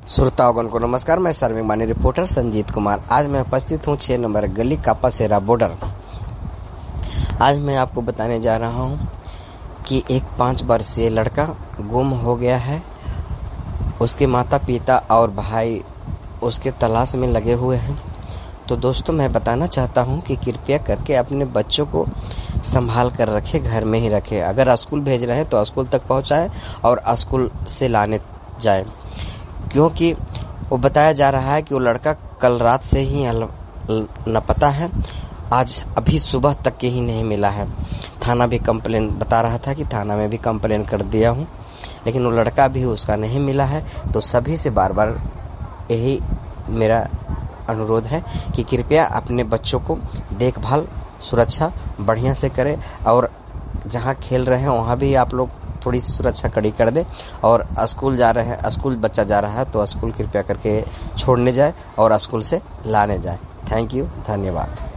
श्रोतागण को नमस्कार। मैं सर्विमानी रिपोर्टर संजीत कुमार। आज मैं उपस्थित हूँ 6 नंबर गली कापासेरा बॉर्डर। आज मैं आपको बताने जा रहा हूँ कि एक 5 वर्षीय लड़का गुम हो गया है। उसके माता पिता और भाई उसके तलाश में लगे हुए हैं। तो दोस्तों, मैं बताना चाहता हूँ कि कृपया करके अपने बच्चों को संभाल कर रखें, घर में ही रखें। अगर स्कूल भेज रहे हैं तो स्कूल तक पहुँचाएं और स्कूल से लाने जाएं, क्योंकि वो बताया जा रहा है कि वो लड़का कल रात से ही लापता है। आज अभी सुबह तक के ही नहीं मिला है। थाना भी कंप्लेन बता रहा था कि थाना में भी कंप्लेन कर दिया हूँ, लेकिन वो लड़का भी उसका नहीं मिला है। तो सभी से बार बार यही मेरा अनुरोध है कि कृपया अपने बच्चों को देखभाल सुरक्षा बढ़िया से करें, और जहाँ खेल रहे हैं वहाँ भी आप लोग थोड़ी सी सुरक्षा कड़ी कर दे। और स्कूल जा रहे हैं, स्कूल बच्चा जा रहा है तो स्कूल कृपया करके छोड़ने जाए और स्कूल से लाने जाए। थैंक यू, धन्यवाद।